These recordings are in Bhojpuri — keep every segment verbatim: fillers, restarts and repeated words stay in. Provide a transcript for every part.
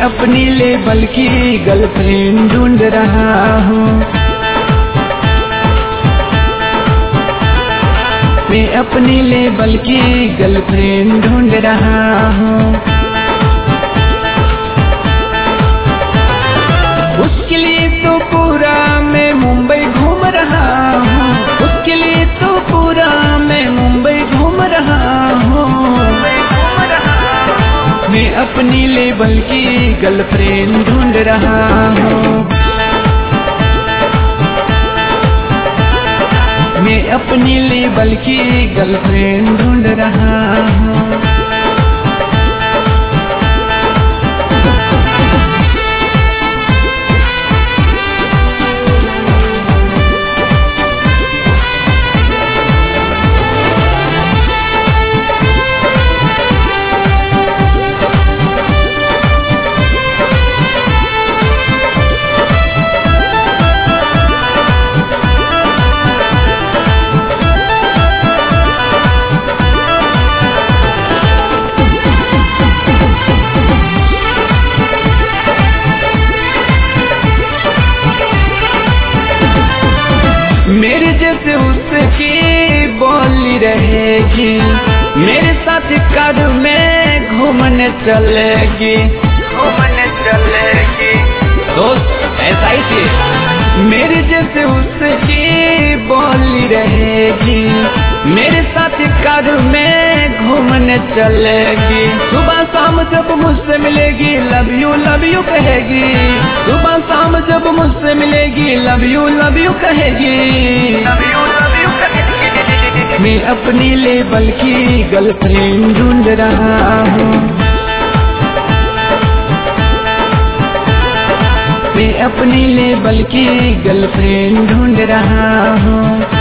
अपनी लेवल की गर्लफ्रेंड ढूंढ रहा हूँ। मैं अपनी लेवल की गर्लफ्रेंड ढूंढ रहा हूँ। उसके लिए तो पूरा मैं मुंबई घूम रहा हूँ। उसके लिए तो पूरा मैं मुंबई घूम रहा हूँ। मैं अपनी लेवल की गर्लफ्रेंड ढूंढ रहा हूँ। मैं अपनी लेवल की गर्लफ्रेंड ढूंढ रहा हूँ। मेरे जैसे उसकी बोली रहेगी, मेरे साथ कार में घूमने चलेगी, घूमने चलेगी। दोस्त ऐसा ही थी। मेरे जैसे उसकी बोली रहेगी, मेरे साथ कार में घूमने चलेगी। सुबह शाम जब मुझसे मिलेगी लव यू लव यू कहेगी। सुबह शाम जब मुझसे मिलेगी लव यू लव यू कहेगी। लव यू लव यू कहेगी। मैं अपनी लेवल की गर्लफ्रेंड ढूंढ रहा हूँ। मैं अपनी लेवल की गर्लफ्रेंड ढूंढ रहा हूँ।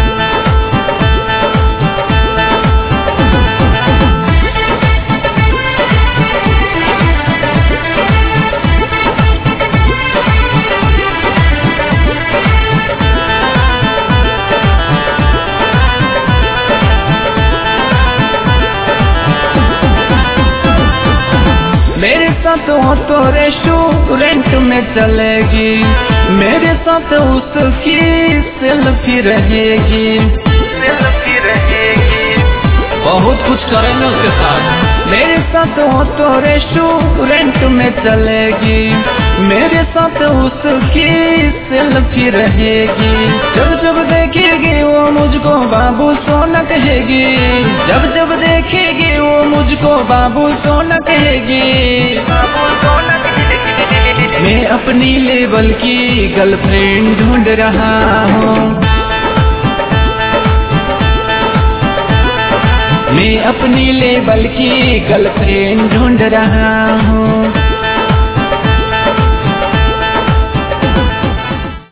मेरे साथ हो तो रेस्टोरेंट में चलेगी, मेरे साथ उसकी सेल्फी रहेगी, सेल्फी रहेगी। बहुत कुछ करेंगे उसके साथ। मेरे साथ हो तो रेस्टोरेंट में चलेगी, मेरे साथ उसकी सेल्फी रहेगी। जब जब देखेगी वो मुझको बाबू सोना कहेगी। जब जब देखेगी वो मुझको बाबू सोना कहेगी, बाबू सोना कहेगी। मैं अपनी लेवल की गर्लफ्रेंड ढूंढ रहा हूँ। मैं अपनी लेवल की गर्लफ्रेंड ढूंढ रहा हूँ।